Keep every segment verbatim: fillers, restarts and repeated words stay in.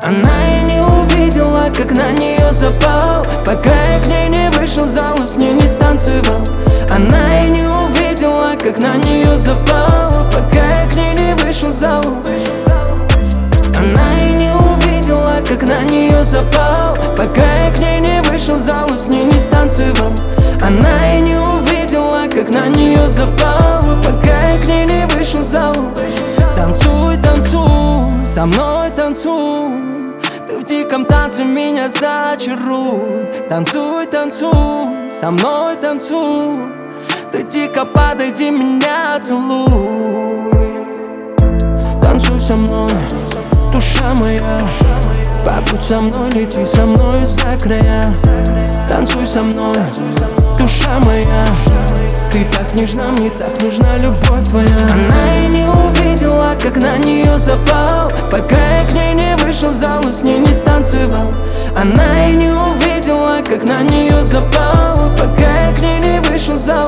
Она и не увидела, как на нее запал, пока я к ней не вышел в зал и с ней не станцевал. Она и не увидела, как на нее запал, пока я к ней не вышел в зал. Она и не увидела, как на нее запал, пока я к ней не вышел в зал и с ней не станцевал. Она и не увидела, как на нее запал, пока я к ней не вышел в зал. Танцуй, танцуй, со мной танцуй, ты в диком танце меня зачаруй. Танцуй, танцуй, со мной танцуй, ты дико подойди, меня целуй. Танцуй со мной, душа моя, побудь со мной, лети со мной за края. Танцуй со мной, душа моя, ты так нежна, мне так нужна любовь твоя. Она и не увидела, как на нее запал, пока я к ней не вышел в зал и с ней не станцевал. Она и не увидела, как на нее запал, пока я к ней не вышел в зал.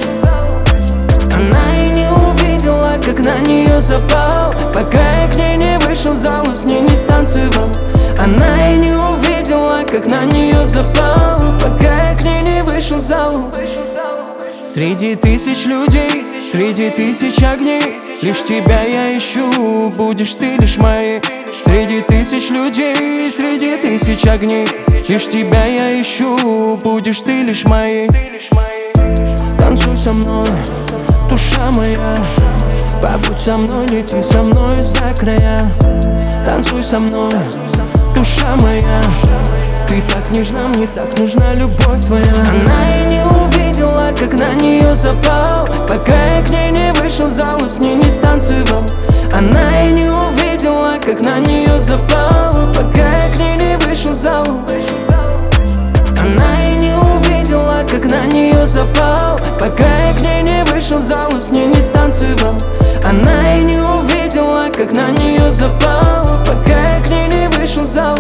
Она и не увидела, как на нее запал, пока я к ней не вышел в зал и с ней не станцевал. Она и не увидела, как на нее запал, пока я к ней не вышел в зал. Среди тысяч людей, среди тысяч огней, лишь тебя я ищу, будешь ты лишь моей. Среди тысяч людей, среди тысяч огней, лишь тебя я ищу, будешь ты лишь моей. Танцуй со мной, душа моя, побудь со мной, лети со мной за края. Танцуй со мной, душа моя, ты так нежна, мне так нужна любовь твоя. Она и не увидела, как на нее запал, пока я к ней не вышел в зал и с ней не станцевал. Она и не увидела, как на нее запал, пока я к ней не вышел в зал. Она и не увидела, как на нее запал, пока я к ней не вышел в зал и с ней не станцевал. Она и не увидела, как на нее запал, пока я к ней не вышел в зал.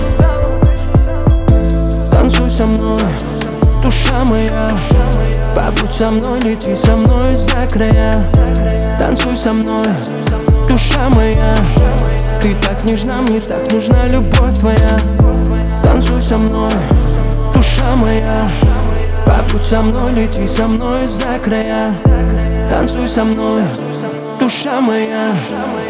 Танцуй со мной, душа моя, побудь со мной, лети со мной за края. Танцуй со мной, душа моя, ты так нежна, мне так нужна любовь твоя. Танцуй со мной, душа моя, побудь со мной, лети со мной за края. Танцуй со мной, душа моя.